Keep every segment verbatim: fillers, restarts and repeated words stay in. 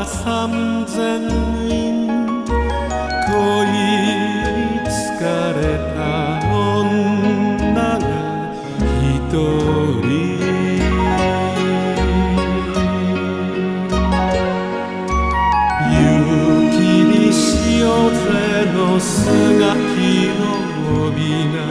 三千人恋疲れた女が一人雪に塩瀬のすがきの帯が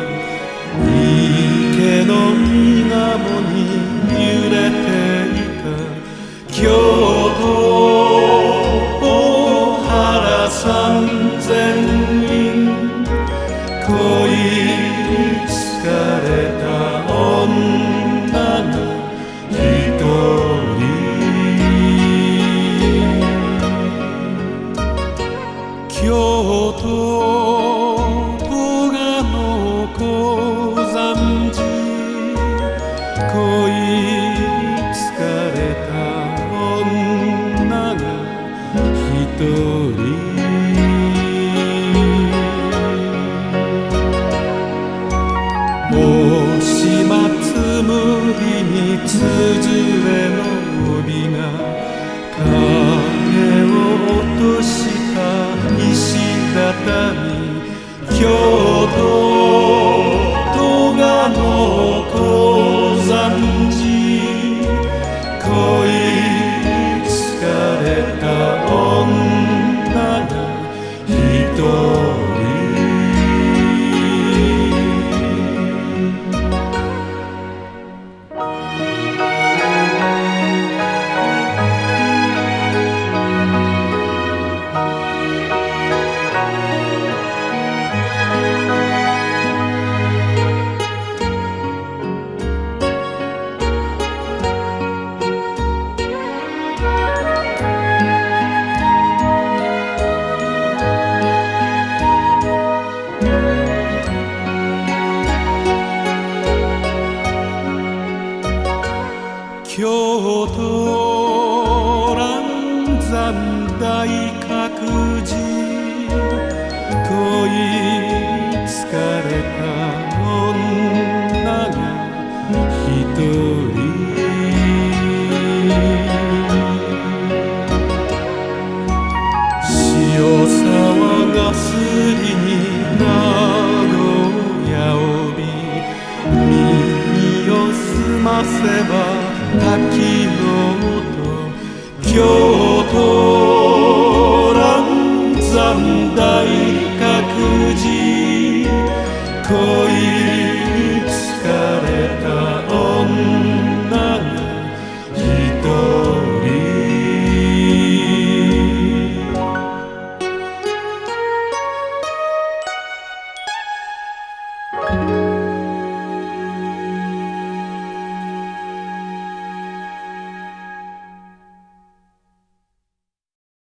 池の水面に揺れていた京都大原三千人恋疲れた女が一人京都戸賀の高山寺恋疲れた女が一人大島つむりにつづれの帯が影を落とした石畳京都戸賀の高山寺恋疲れた女が一人京都嵐山大覚寺恋疲れた女が一人潮騒がすりに名古屋帯耳を澄ませば滝の音京都嵐山大覚寺恋